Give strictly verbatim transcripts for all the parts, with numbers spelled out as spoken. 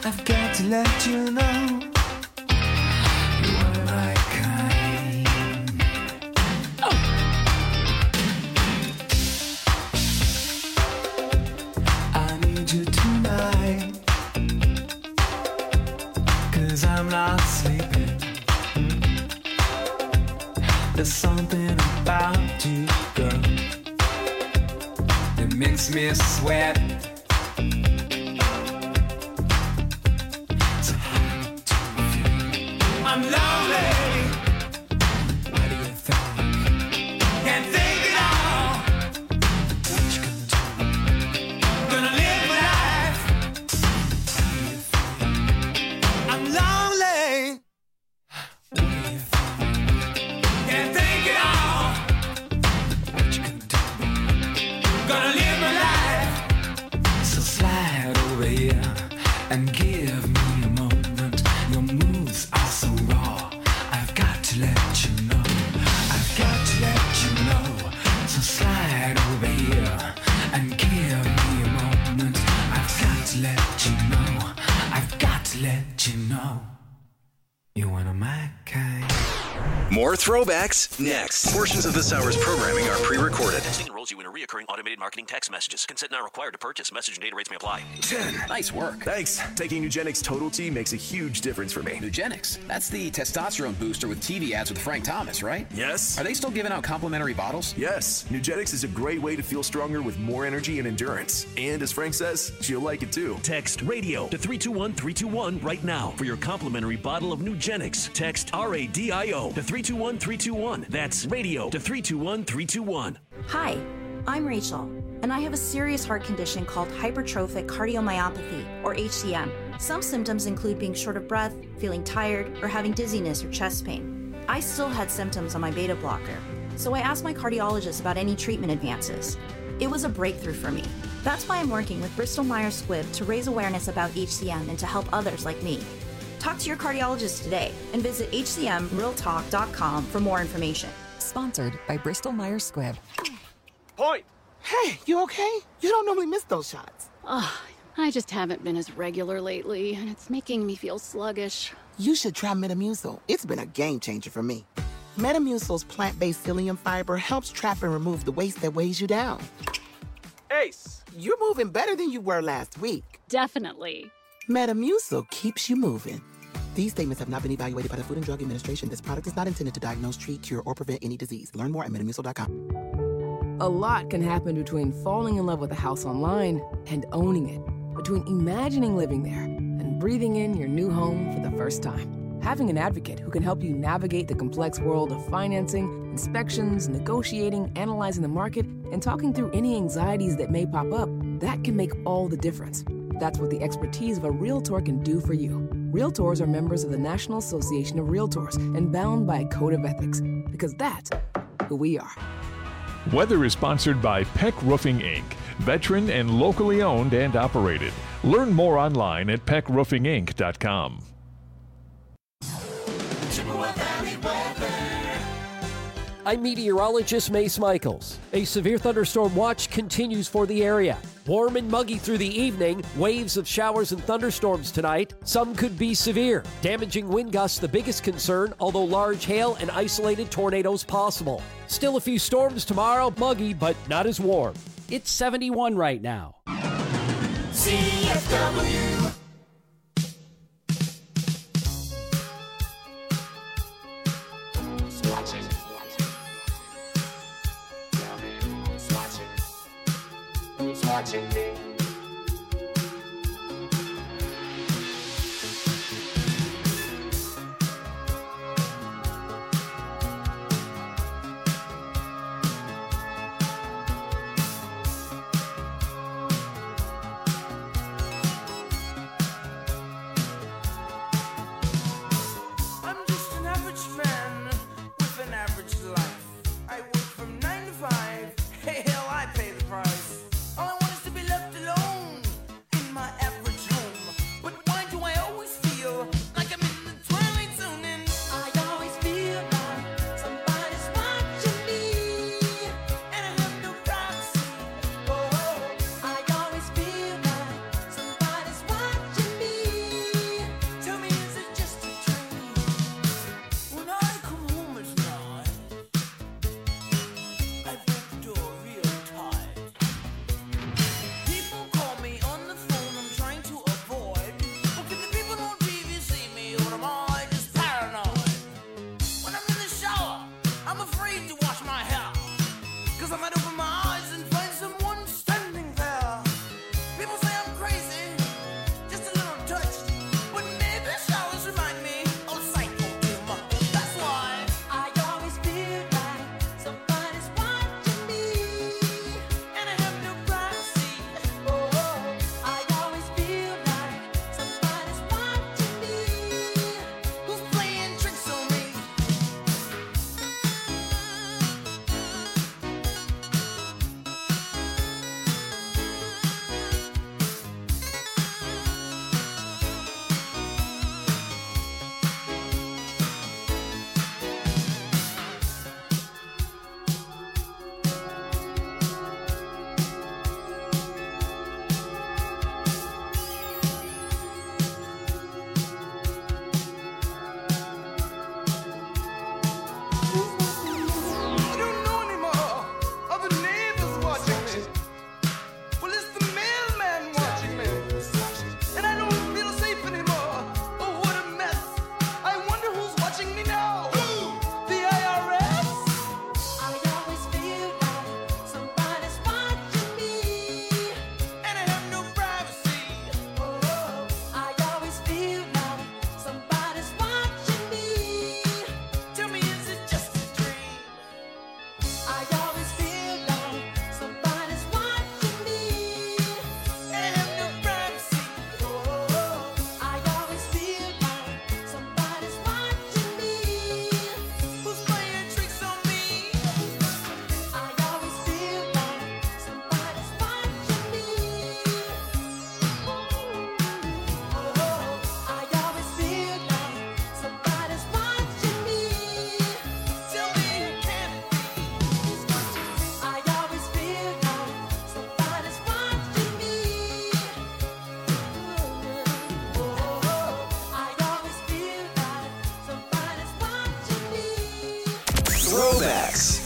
I've got to let you know you are my kind. Oh. I need you tonight, 'cause I'm not sleeping. There's something about you, girl, that makes me sweat. I'm lonely. What do you think? Can't think it all. What you gonna do? Gonna live my life. How do you feel? I'm lonely. What do you think? Can't think it all. What you gonna do? Gonna live my life. So slide over here and give me a moment. Your moves are so raw. I've got to let you know. I've got to let you know. So slide over here and give me a moment. I've got to let you know. I've got to let you know. You're one of my kind. More throwbacks next. Portions of this hour's programming are pre-recorded. Texting enrolls you in a reoccurring automated marketing text messages. Consent not required to purchase. Message and data rates may apply. ten. Nice work. Thanks. Taking Nugenix Total T makes a huge difference for me. Nugenix? That's the testosterone booster with T V ads with Frank Thomas, right? Yes. Are they still giving out complimentary bottles? Yes. Nugenix is a great way to feel stronger with more energy and endurance. And as Frank says, you'll like it too. Text RADIO to three two one three two one right now for your complimentary bottle of Nugenix. Text R A D I O to three two one three two one. That's radio to three two one three two one. Hi, I'm Rachel, and I have a serious heart condition called hypertrophic cardiomyopathy, or H C M. Some symptoms include being short of breath, feeling tired, or having dizziness or chest pain. I still had symptoms on my beta blocker, so I asked my cardiologist about any treatment advances. It was a breakthrough for me. That's why I'm working with Bristol Myers Squibb to raise awareness about H C M and to help others like me. Talk to your cardiologist today and visit H C M real talk dot com for more information. Sponsored by Bristol Myers Squibb. Point! Hey, you okay? You don't normally miss those shots. Ugh, I just haven't been as regular lately, and it's making me feel sluggish. You should try Metamucil. It's been a game changer for me. Metamucil's plant-based psyllium fiber helps trap and remove the waste that weighs you down. Ace, you're moving better than you were last week. Definitely. Metamucil keeps you moving. These statements have not been evaluated by the Food and Drug Administration. This product is not intended to diagnose, treat, cure, or prevent any disease. Learn more at metamucil dot com. A lot can happen between falling in love with a house online and owning it. Between imagining living there and breathing in your new home for the first time. Having an advocate who can help you navigate the complex world of financing, inspections, negotiating, analyzing the market, and talking through any anxieties that may pop up, that can make all the difference. That's what the expertise of a Realtor can do for you. Realtors are members of the National Association of Realtors and bound by a code of ethics, because that's who we are. Weather is sponsored by Peck Roofing, Incorporated, veteran and locally owned and operated. Learn more online at peck roofing inc dot com. I'm meteorologist Mace Michaels. A severe thunderstorm watch continues for the area. Warm and muggy through the evening, waves of showers and thunderstorms tonight. Some could be severe. Damaging wind gusts the biggest concern, although large hail and isolated tornadoes possible. Still a few storms tomorrow, muggy but not as warm. It's seventy-one right now. C F W. Watching me. I'm just an average man with an average life. I work from nine to five. Hey, hell, I pay the price. All I want is to be left alone.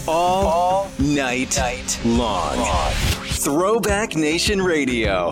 all, all night, night long. long. Throwback Nation Radio.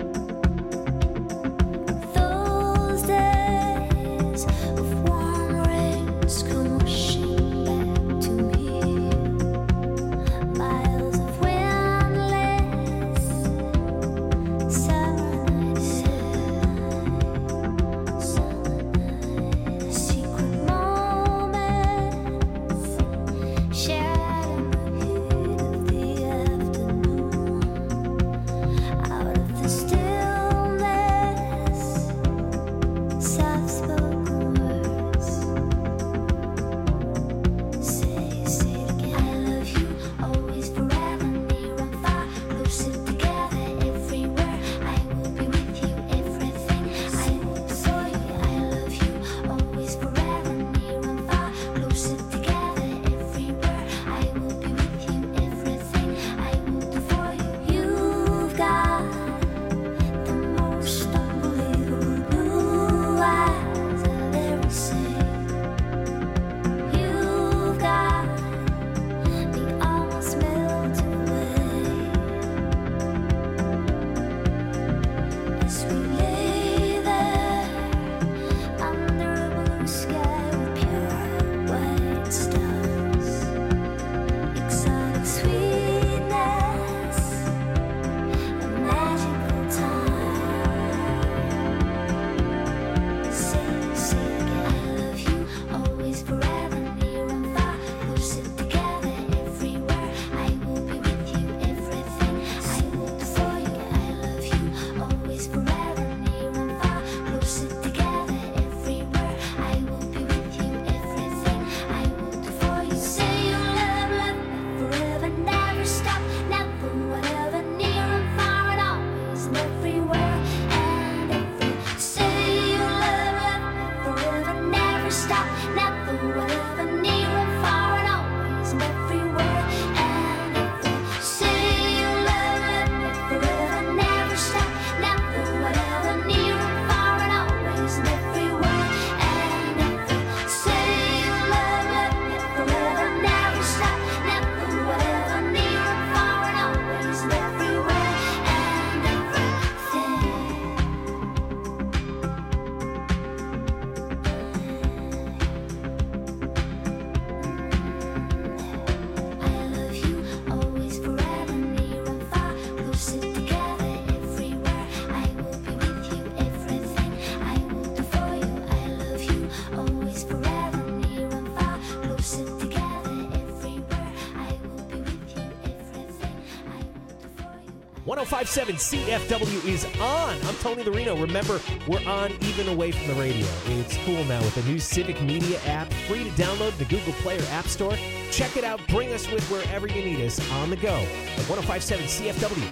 one oh five point seven C F W is on. I'm Tony Larino. Remember, we're on even away from the radio. It's cool now with the new Civic Media app, free to download the Google Play or App Store. Check it out. Bring us with wherever you need us on the go at one oh five point seven C F W.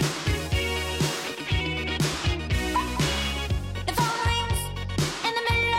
The phone rings in the middle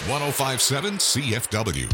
one oh five point seven C F W.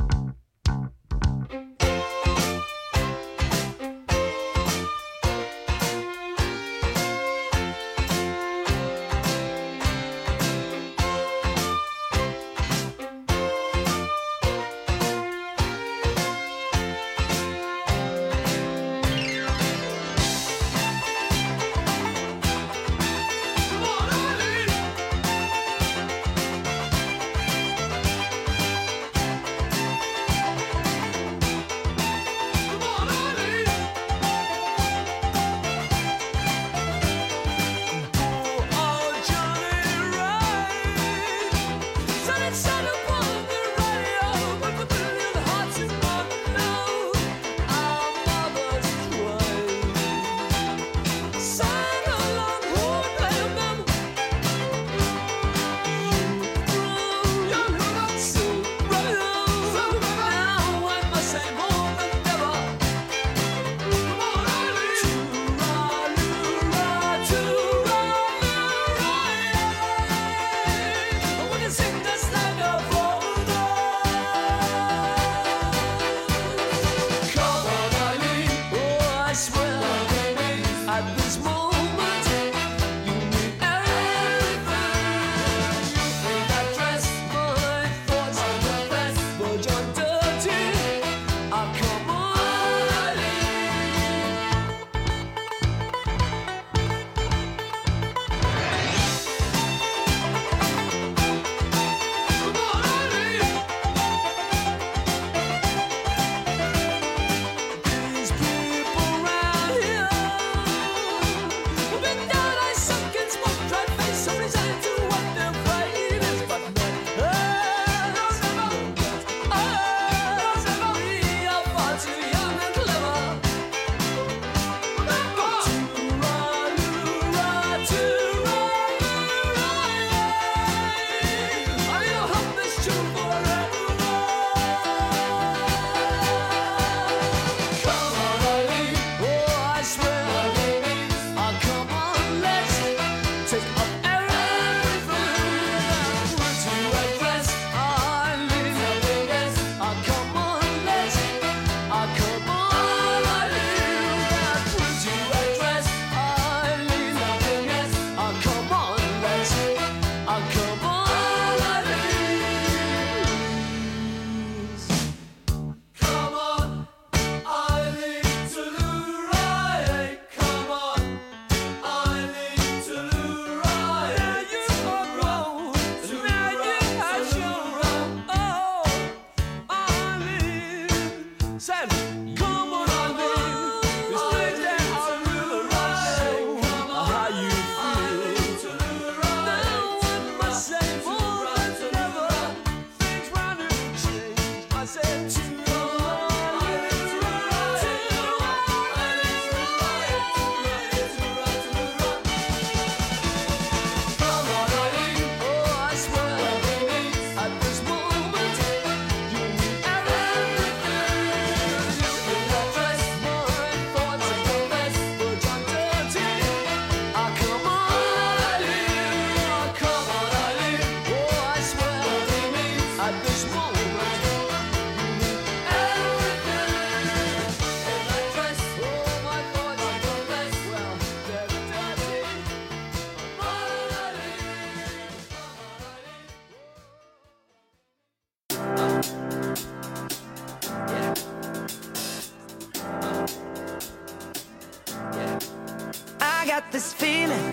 got this feeling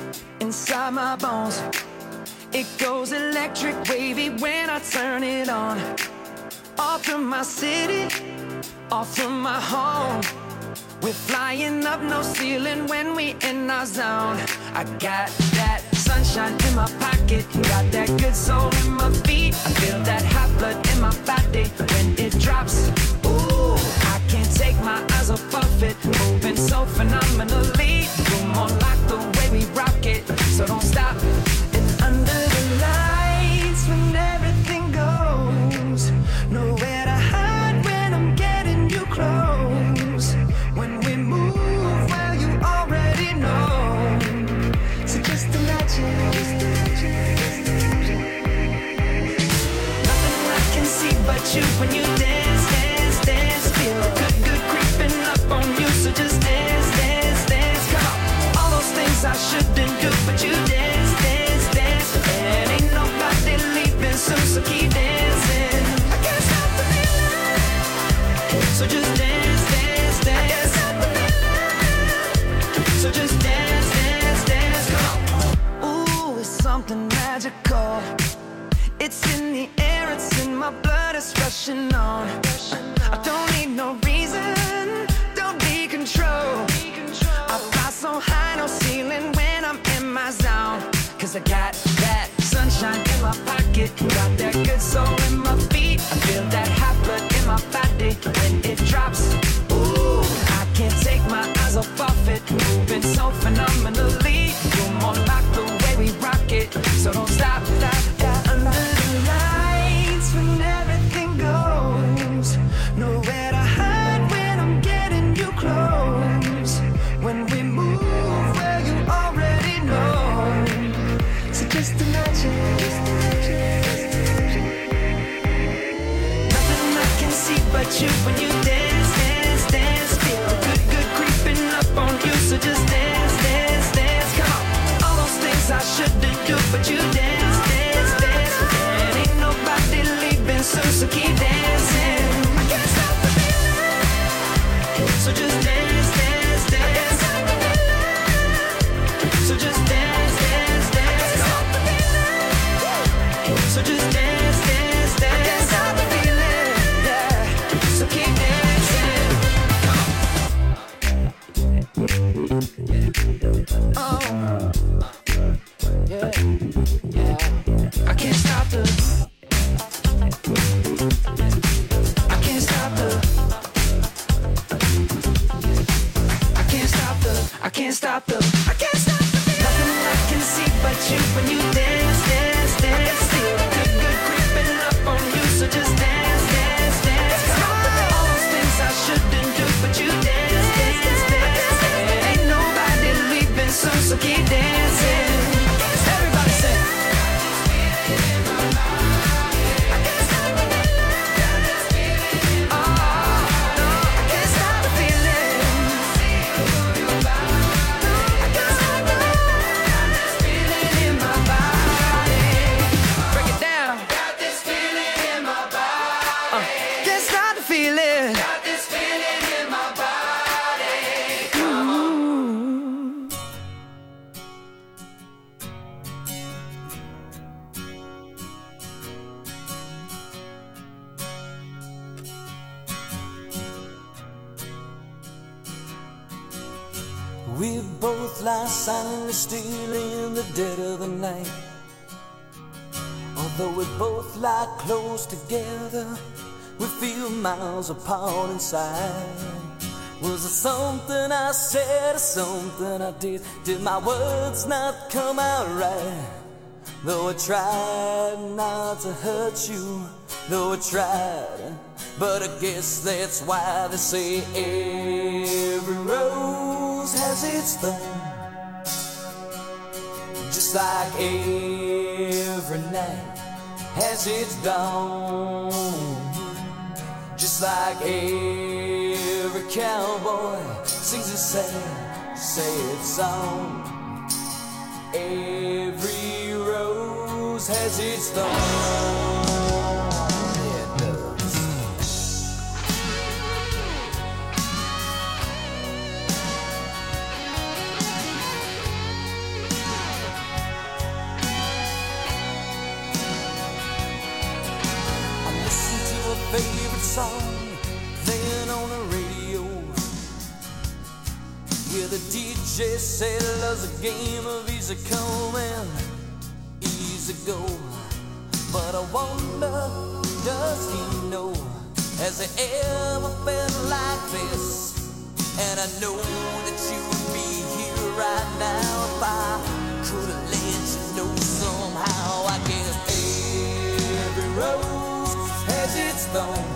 inside my bones. It goes electric wavy when I turn it on. Off from my city, off from my home. We're flying up, no ceiling when we in our zone. I got that sunshine in my pocket, got that good soul in my feet. I feel that hot blood in my body when it drops. Ooh, I can't take my eyes off of it, moving so phenomenally. You're more like the way we rock it, so don't stop. And under the lights when everything goes, nowhere to hide when I'm getting you close. When we move, well, you already know. So just imagine, just imagine, just imagine. rushing on. I don't need no reason, don't be control. I fly so high, no ceiling when I'm in my zone. Cause I got that sunshine in my pocket, got that good soul in my feet. I feel that hot blood in my body when it drops. Ooh, I can't take my eyes off of it, moving so phenomenally. You're more like the way we rock it, so don't stop, stop, stop. Under the lights when everything goes, nowhere to hide when I'm getting you close. When we move, well you already know. So just imagine, just imagine. Nothing I can see but you when you dance, dance, dance. Feel good, good creeping up on you. So just dance, dance, dance. Come on, all those things I shouldn't do, but you dance, dance, dance. And ain't nobody leaving soon, so keep dancing. I can't stop the feeling. So just dance, dance, dance. So just dance, dance, dance. So just dance, dance, dance. I can't stop the feeling, yeah. So keep dancing. Oh, yeah, yeah. I can't stop the. I can't stop the. I can't stop the. I can't stop the. I can't stop the. Nothing I can see but you when you dance, dance, dance. Feel good, good creeping up on you. So just dance, dance, dance. All those things I shouldn't do, but you dance, dance, dance. Ain't nobody leaving soon, so keep dancing. Everybody say. We both lie silently still in the dead of the night. Although we both lie close together, we feel miles apart inside. Was it something I said or something I did? Did my words not come out right? Though I tried not to hurt you, though I tried, but I guess that's why they say every rose has its thorn. Just like every night has its dawn. Just like every cowboy sings a sad, sad song. Every rose has its thorn. Favorite song playing on the radio, where the D J said love's a game of easy come and easy go. But I wonder, does he know, has he ever felt like this? And I know that you would be here right now if I could have let you know somehow. I guess every rose has its thorn,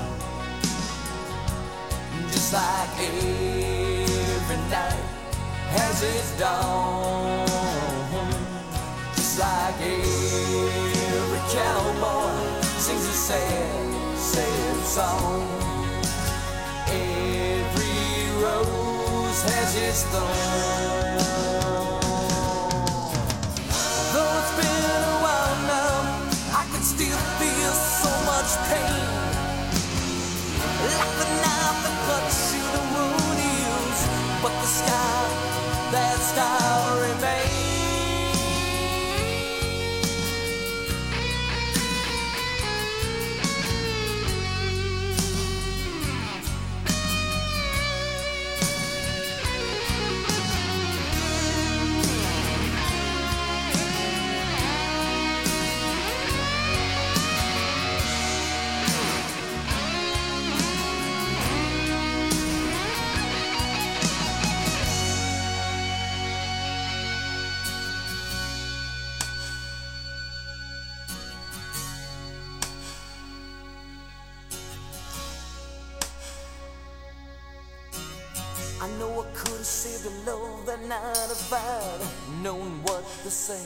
just like every night has its dawn. Just like every cowboy sings a sad, sad song. Every rose has its thorn. Though it's been a while now, I can still feel so much pain, like the knife that cuts you the wound heals, but the scar, that scar remains. say the love that night about knowing what to say.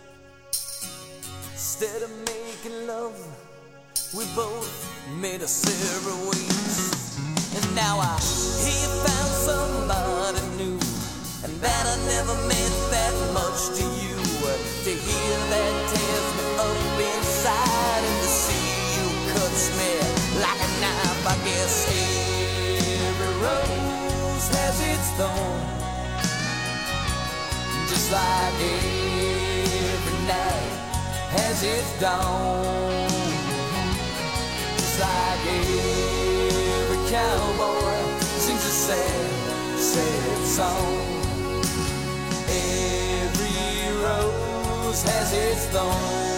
Instead of making love, we both made a separate ways. And now I hear you found somebody new, and that I never meant that much to you. To hear that tears me up inside, and to see you cuts me like a knife. I guess every rose has its thorn, just like every night has its dawn. Just like every cowboy sings a sad, sad song. Every rose has its thorn.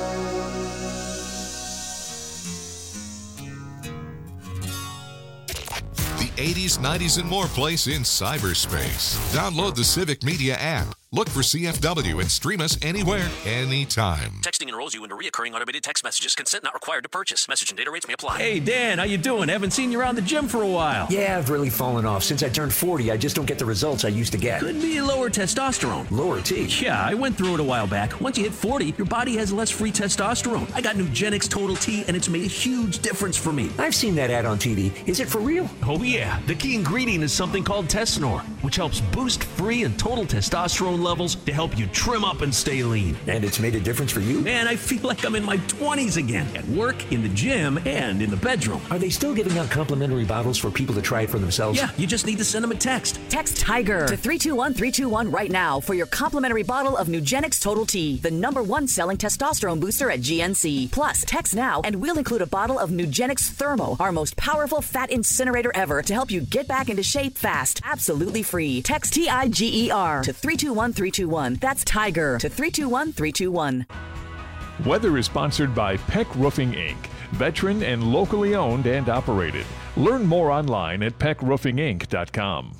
The eighties, nineties, and more place in cyberspace. Download the Civic Media app. Look for C F W and stream us anywhere, anytime. Texting enrolls you into recurring automated text messages. Consent not required to purchase. Message and data rates may apply. Hey, Dan, how you doing? Haven't seen you around the gym for a while. Yeah, I've really fallen off. Since I turned forty, I just don't get the results I used to get. Could be lower testosterone. Lower T? Yeah, I went through it a while back. Once you hit forty, your body has less free testosterone. I got Nugenix Total T, and it's made a huge difference for me. I've seen that ad on T V. Is it for real? Oh, yeah. The key ingredient is something called Tesnor, which helps boost free and total testosterone levels to help you trim up and stay lean. And it's made a difference for you? Man, I feel like I'm in my twenties again. At work, in the gym, and in the bedroom. Are they still giving out complimentary bottles for people to try it for themselves? Yeah, you just need to send them a text. Text TIGER to three two one three two one right now for your complimentary bottle of Nugenix Total T, the number one selling testosterone booster at G N C. Plus, text now and we'll include a bottle of Nugenix Thermo, our most powerful fat incinerator ever, to help you get back into shape fast. Absolutely free. Text T I G E R to three two one three two one. That's TIGER to three two one three two one. Weather is sponsored by Peck Roofing Incorporated. Veteran and locally owned and operated. Learn more online at peck roofing inc dot com.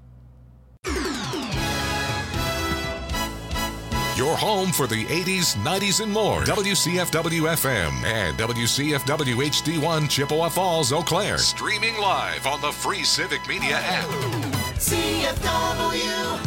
Your home for the eighties, nineties, and more. W C F W F M and W C F W H D one Chippewa Falls, Eau Claire. Streaming live on the free Civic Media app. C F W.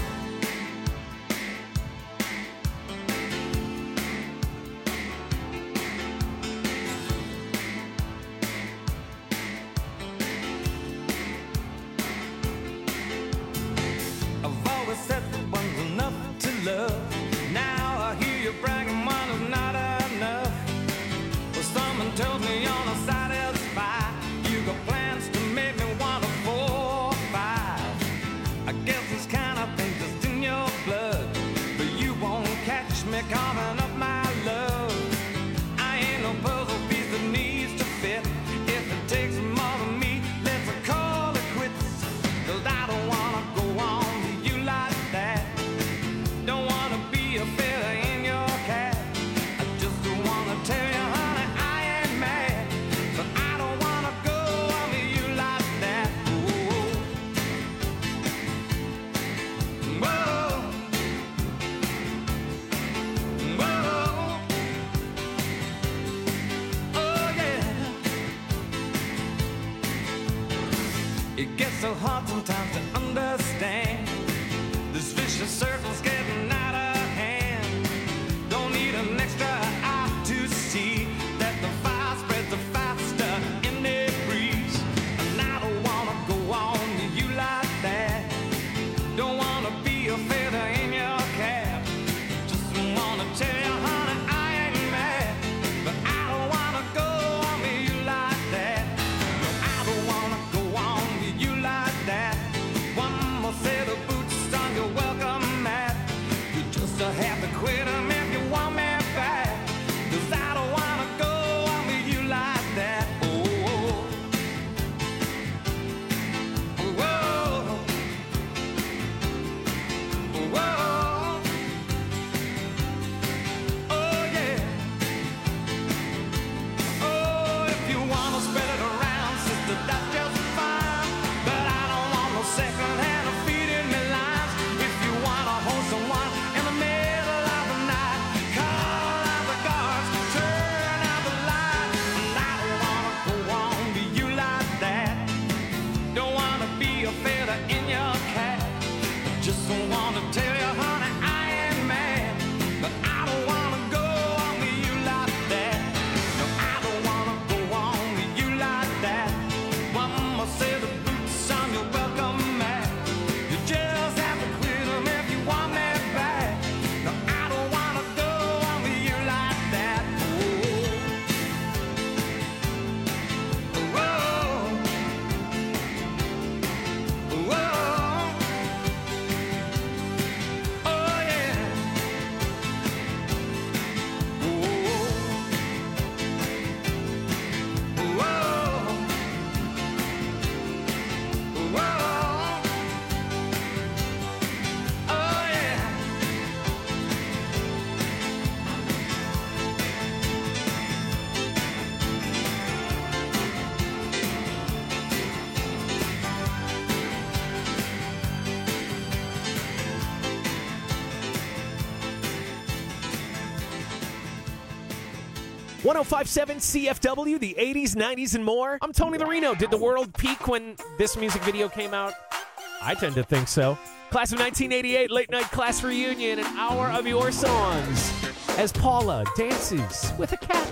I've always said that one's enough to love. Now I hear you bragging one is not enough. Well, someone told me on the side of the spy, you got plans to make me want a four or five. I guess this kind of thing just in your blood, but you won't catch me carving up my love. I ain't no puzzle piece that needs to fit. If it takes more than me, let's call it quits. 'Cause I don't wanna go on to you like that. Don't wanna be a feather in your cap. I just wanna tell you, honey, I ain't mad, but I don't wanna go on to you like that. Whoa, whoa, whoa, oh yeah. It gets so hard sometimes to understand. This vicious circle's getting out of hand. Don't need an extra eye to see that the fire spreads faster in the breeze. And I don't wanna go on to you like that. Don't wanna be a feather in your cap. Just wanna tell you, honey, I ain't mad, but I don't wanna go on to you like that. No, I don't wanna go on to you like that. One more set of boots on your welcome mat. You just have to quit 'em if you want me back. 'Cause I don't wanna go on to you like that. Oh, whoa, whoa, oh yeah. Oh, if you wanna spread it around, sister, that's just fine. But I don't want no second hand of feeding me lines. If you wanna hold someone in the middle of the night, call out the guards, turn out the light. And I don't wanna go on to you like that. Don't wanna be a feather in your cap. want to tell you, honey, I ain't mad, but I don't want to go on with you like that. No, I don't want to go on with you like that. One more set of boots on your welcome mat. You just have to quit them if you want me back. No, I don't want to go on with you like that. Oh, whoa, whoa. Oh yeah. one oh five point seven C F W, the eighties, nineties, and more. I'm Tony Larino. Did the world peak when this music video came out? I tend to think so. Class of nineteen eighty-eight, late night class reunion, an hour of your songs as Paula dances with a cat.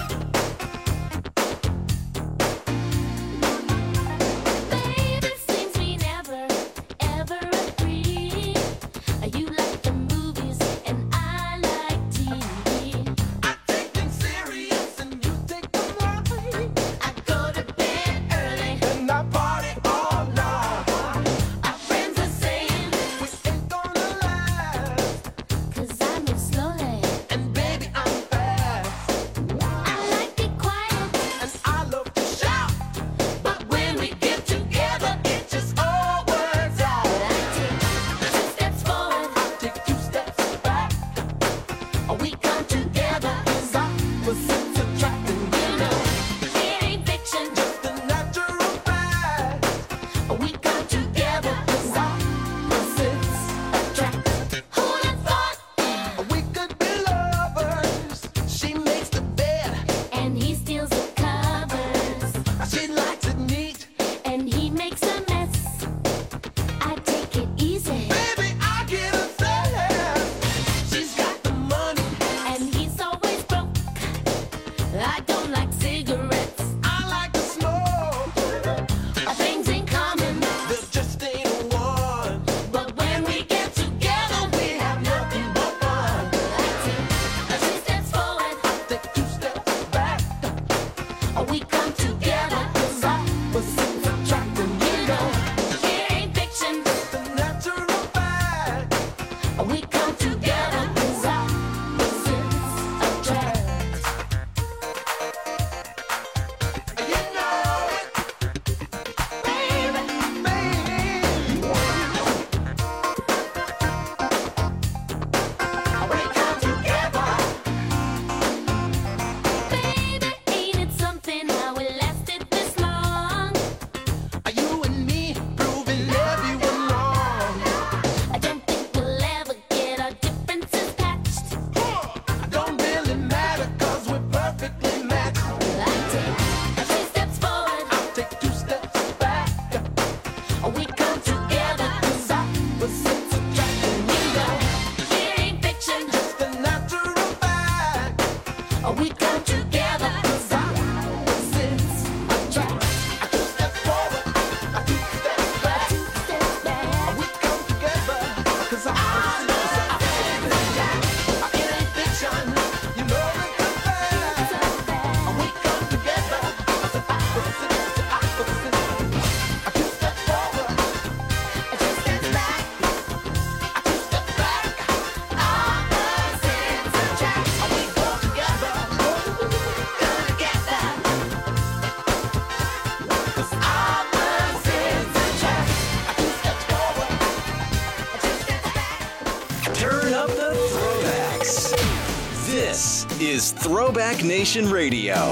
Is Throwback Nation Radio.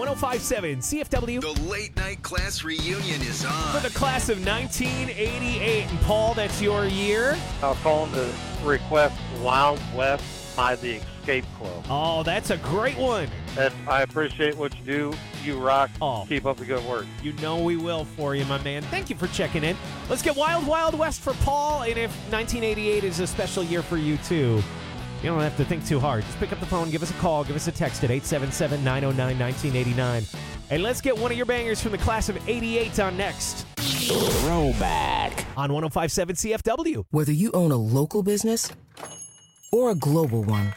one oh five point seven C F W. The late night class reunion is on. For the class of nineteen eighty-eight. And Paul, that's your year. I was calling to request Wild West by the Escape Club. Oh, that's a great one. And I appreciate what you do. You rock. Oh. Keep up the good work. You know we will for you, my man. Thank you for checking in. Let's get Wild Wild West for Paul. And if nineteen eighty-eight is a special year for you, too, you don't have to think too hard. Just pick up the phone, give us a call, give us a text at eight seven seven, nine oh nine, nineteen eighty-nine. And let's get one of your bangers from the class of eighty-eight on next. Throwback. On one oh five point seven C F W. Whether you own a local business or a global one,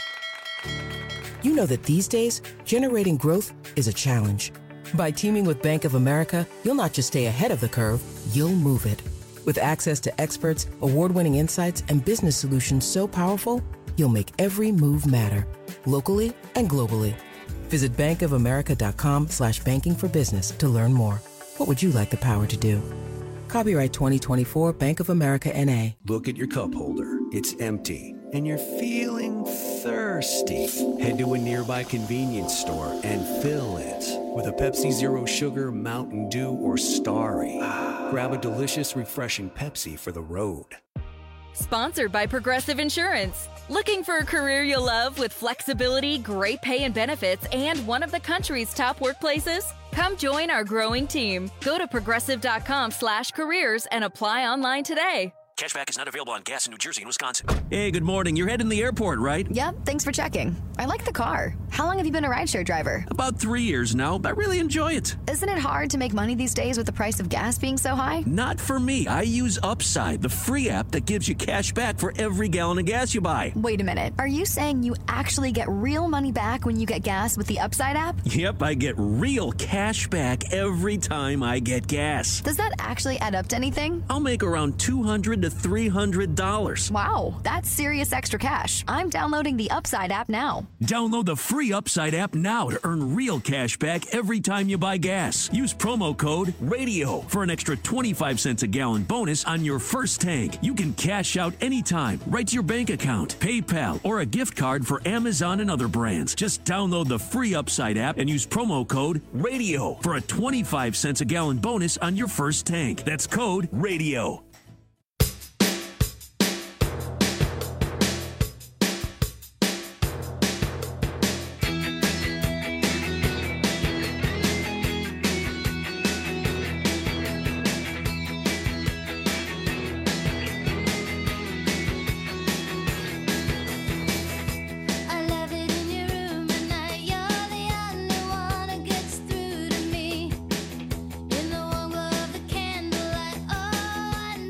you know that these days, generating growth is a challenge. By teaming with Bank of America, you'll not just stay ahead of the curve, you'll move it. With access to experts, award-winning insights, and business solutions so powerful, you'll make every move matter, locally and globally. Visit bankofamerica.com slash banking for business to learn more. What would you like the power to do? Copyright twenty twenty-four Bank of America N A. Look at your cup holder. It's empty. And you're feeling thirsty. Head to a nearby convenience store and fill it with a Pepsi Zero Sugar, Mountain Dew, or Starry. Grab a delicious, refreshing Pepsi for the road. Sponsored by Progressive Insurance. Looking for a career you'll love with flexibility, great pay and benefits, and one of the country's top workplaces? Come join our growing team. Go to progressive.com slash careers and apply online today. Cashback is not available on gas in New Jersey and Wisconsin. Hey, good morning. You're heading to the airport, right? Yep, thanks for checking. I like the car. How long have you been a rideshare driver? About three years now. I really enjoy it. Isn't it hard to make money these days with the price of gas being so high? Not for me. I use Upside, the free app that gives you cash back for every gallon of gas you buy. Wait a minute. Are you saying you actually get real money back when you get gas with the Upside app? Yep, I get real cash back every time I get gas. Does that actually add up to anything? I'll make around two hundred to three hundred dollars. Wow, that's serious extra cash. I'm downloading the Upside app now. Download the free Upside app now to earn real cash back every time you buy gas. Use promo code RADIO for an extra twenty-five cents a gallon bonus on your first tank. You can cash out anytime, right to your bank account, PayPal, or a gift card for Amazon and other brands. Just download the free Upside app and use promo code RADIO for a twenty-five cents a gallon bonus on your first tank. That's code RADIO. Through to me in the warm glow of the candlelight. Oh, I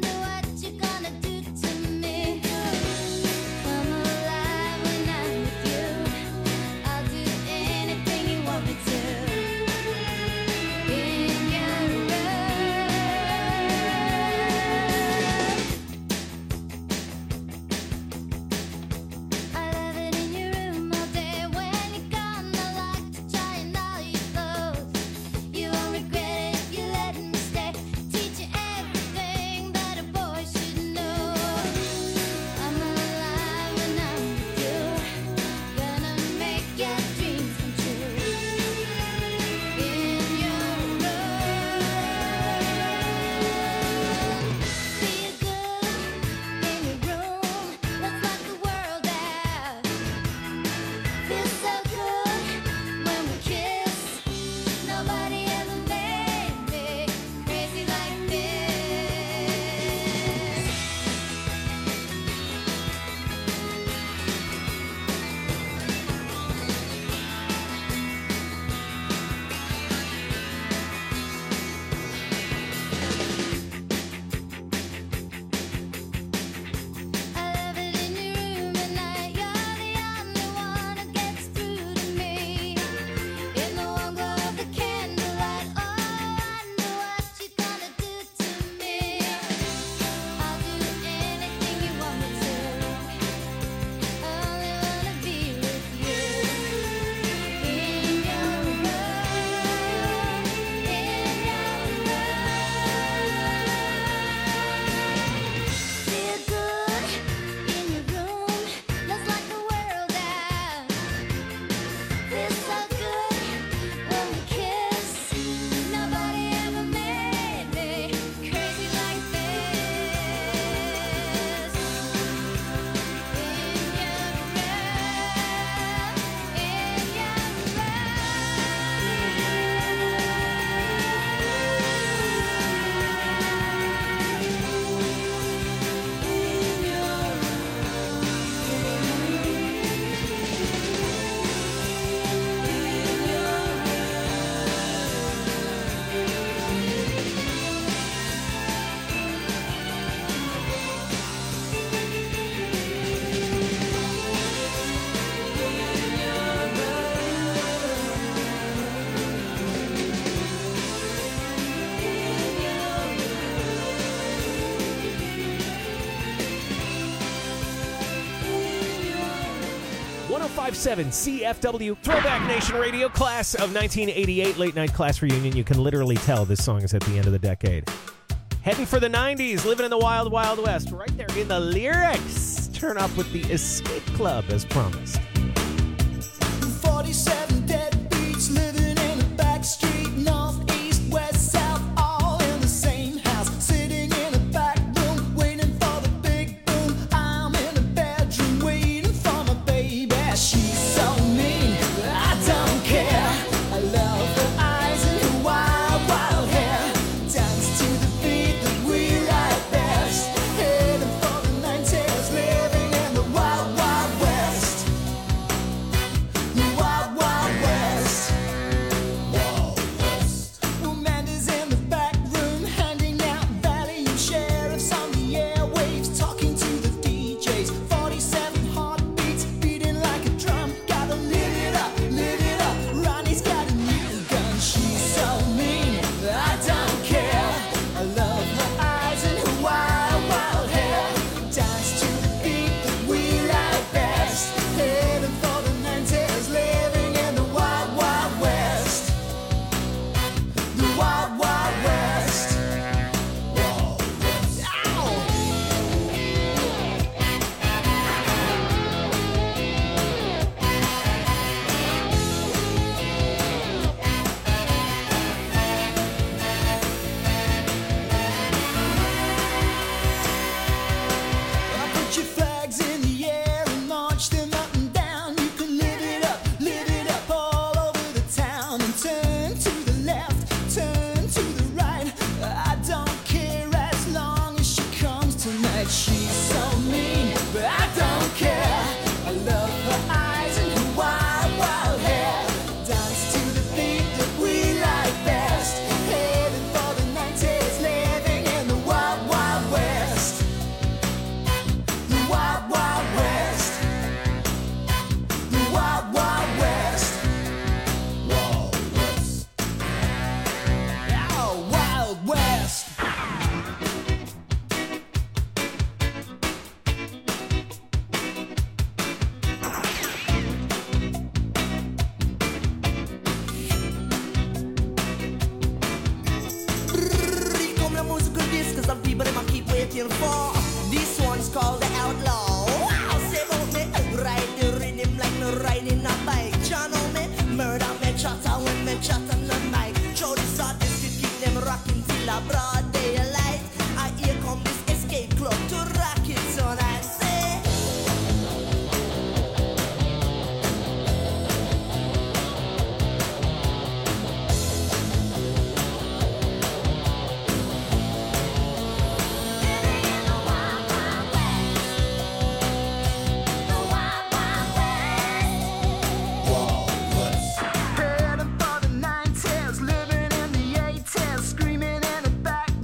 five seven C F W. Throwback Nation Radio, class of nineteen eighty-eight, late night class reunion. You can literally tell this song is at the end of the decade. Heading for the nineties, living in the wild, wild west. Right there in the lyrics. Turn up with the Escape Club as promised. forty-seven deadbeats living in a back street, north, east, west, south, all in the same house, sitting in a back room, waiting for the big boom. I'm in a bedroom, waiting for my baby. She's so mean, I don't care. I love her eyes and her wild, wild hair. Dance to the beat that we like best. Heading for the nineties, living in the wild, wild west. The wild, wild west. Wild west. Amanda's in the back room, handing out value sheriffs on the airwaves, talking to the D Js. forty-seven heartbeats, beating like a drum. Gotta live it up, live it up. Ronnie's got a new gun. She's so mean, I don't care. I love her eyes and her wild, wild hair. Dance to the beat that we like best. Heading for the nineties, living in the wild, wild west. The wild, wild west. Wild west. Ow! Put your flags in the air and march them up and down. You can live it up, live it up all over the town. And turn to the left, turn to the right. I don't care as long as she comes tonight. She's so mean, but I don't care. I love her eyes and her wild, wild hair. Dance to the beat that we like best. Heading for the nineties, living in the wild, wild west. The wild, wild west. The wild, wild west. Wild west. Oh, wild west. Come your musical disc, cause some people them a keep waiting for. This one's called the Outlaw. Wow, say about me, ride the rhythm like me riding a bike. You know me, murder me chatter when me chat on the mic. Show this artist to keep them rocking till a broad daylight. And here come this Escape Club to rock it tonight. Say. Heading for the nineties, living in the eighties, screaming in the back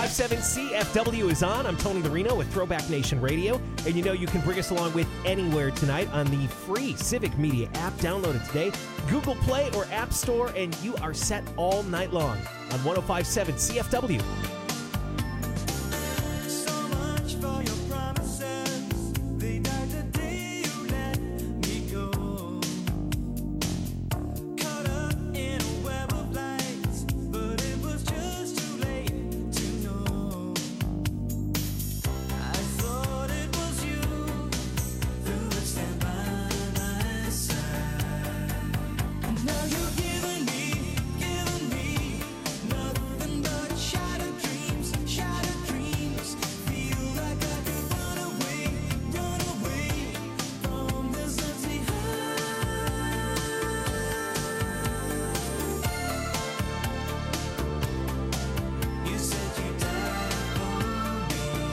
five seven C F W is on. I'm Tony Marino with Throwback Nation Radio. And you know you can bring us along with anywhere tonight on the free Civic Media app. Download it today. Google Play or App Store, and you are set all night long on one oh five point seven C F W. So much for your promises. They died the day you let me go. Caught up in a web of lights, but it was just too late to know. I thought it was you who would stand by my side. And now you're giving me, giving me nothing but shattered dreams, shattered dreams. Feel like I could run away, run away from this empty heart. You said you died for me.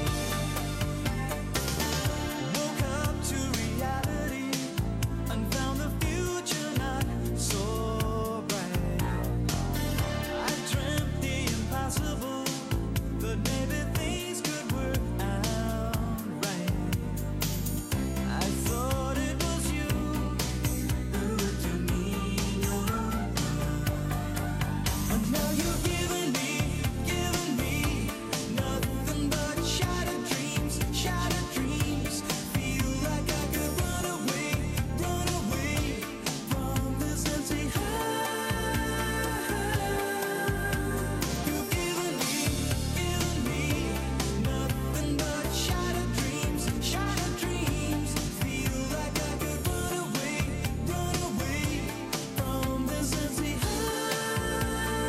Woke up to reality and found the future not so bright. I dreamt the impossible, but maybe things could work out right. I thought it was you who would do me no good. And now you're giving me, giving me nothing but shattered dreams, shattered dreams. Feel like I could run away, run away from this empty heart. You're giving me, giving me nothing but shattered dreams, shattered dreams. Feel like I could run away, run away from this empty heart.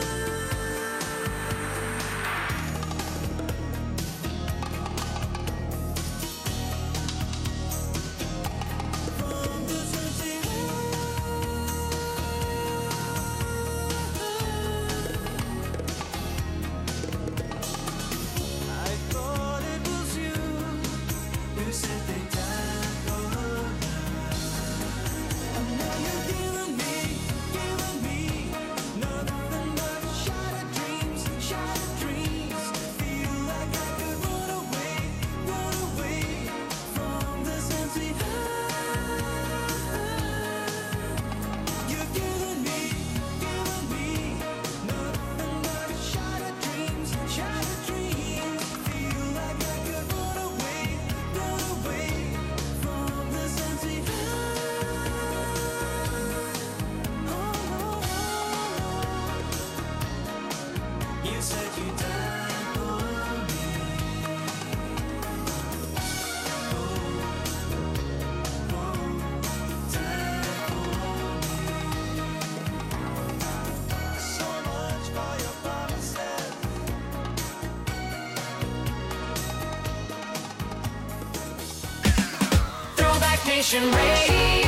From this empty I thought it was you who said they died for love. And now you're giving me, giving me nothing but shattered dreams, shattered dreams. Feel like I could run away, run away from this empty heart. You're giving me, giving me nothing but shattered dreams, shattered dreams. Feel like I could run away, run away from this empty heart. Oh, you said you died for me. So much for your promises. Throwback Nation Radio.